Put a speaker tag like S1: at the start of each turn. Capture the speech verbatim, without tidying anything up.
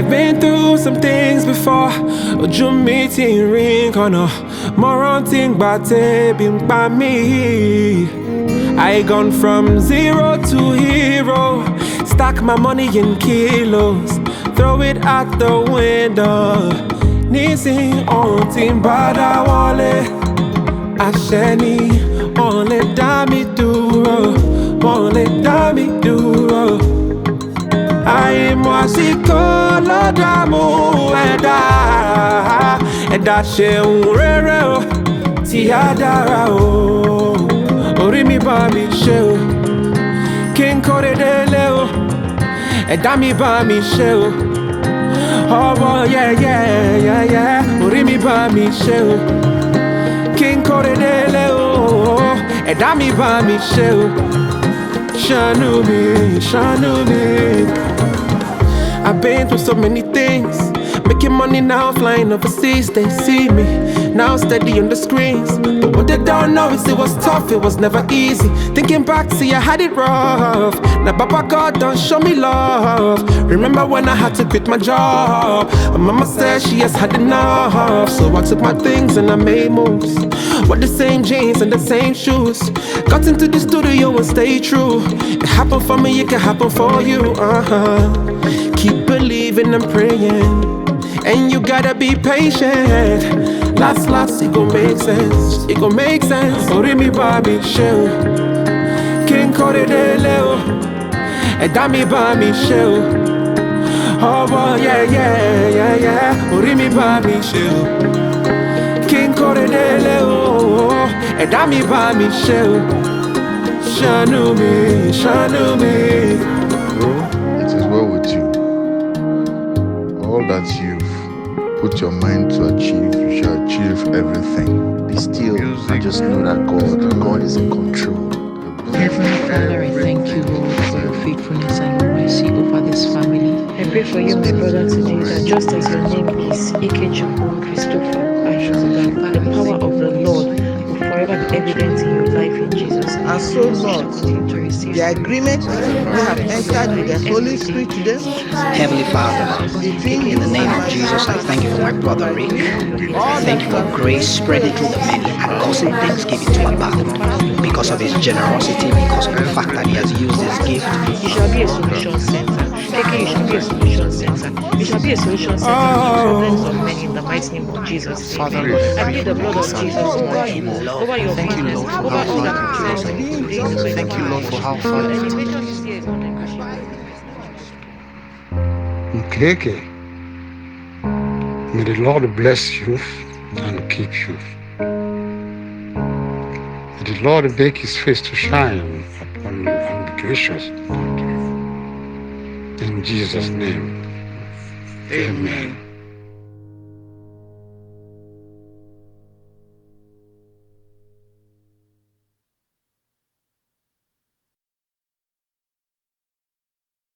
S1: I've been through some things before. Ojú mi ti rìn kọ̀nà, mo rántí ìgbà tẹ́bí ń pa mí. I gone from zero to hero, stack my money in kilos, throw it out the window. Nísìn ohun tí ń bá dá wọlé, àṣẹ ni wọ́n lè dá mi dúró, wọ́n lè dá mi dúró. Àìmọ̀ àsìkò ló dààmú ẹ̀dá, ẹ̀dá ṣeun rere o, tí á dára o. Orí mi bá mi ṣe o, kí n kórè délé o. Ẹ̀dá mi bá mi ṣe o, ọwọ́ yẹ́yẹ́yẹ́yẹ́. Orí mi bá mi ṣe o, kí n kórè délé o. Ẹ̀dá mi bá mi ṣe o, ṣàánú mi, ṣàánú mi. I've been through so many things, making money now, flying overseas. They see me now steady on the screens, but what they don't know is it was tough, it was never easy. Thinking back, see I had it rough. Now Papa God don't show me love. Remember when I had to quit my job? My mama said she has had enough, so I took my things and I made moves. With the same jeans and the same shoes, got into the studio and stayed true. It happened for me, it can happen for you. Uh-huh. Keep believing and praying, and you gotta be patient. Last, last, it gon' make sense. It gon' make sense. Orí mi bá mi ṣe o, kí n kórè délé o. Ẹ̀dá mi bá mi ṣe o, ọwọ́ yẹ́yẹ́yẹ́yẹ́. Orí mi bá mi ṣe o, kí n kórè délé o. Ẹ̀dá mi bá mi ṣe o, ṣàánú mi, ṣàánú mi.
S2: Bro, it is well with you. All that you've put your mind to achieve, you shall achieve everything. Be still and just know that God, God is in control.
S3: Heavenly Father, I thank you, Lord, for your faithfulness and your mercy over this family.
S4: I pray for you, my brother, today, that just as your name is Ikechukwu Christopher Ayozuga, the power of the Lord will forever be evident in your life in Jesus.
S5: And so, Lord, the agreement we have entered with the Holy Spirit today.
S6: Heavenly Father, in the name of Jesus, I thank you for my brother Rick. I thank you for grace spreading through the many and causing thanksgiving to abound because of his generosity, because of the fact that he has used his gift.
S4: You shall be a solution center. Keke, you shall be a solution center. You shall be a solution center for the problems of men in the mighty name of Jesus.
S6: Father,
S4: Amen.
S6: Lord,
S4: I plead the blood of Jesus over you, over your
S6: Thank you,
S4: business,
S6: Lord, for
S4: over
S6: how
S4: all
S6: far
S4: that
S6: you
S4: concerns you.
S6: Thank you, Lord, for how far
S4: Your
S6: you
S4: elevation this year is not negotiable.
S7: Nkeke, may the Lord bless you and keep you. May the Lord make his face to shine upon you and be gracious unto you. In Jesus' name, amen.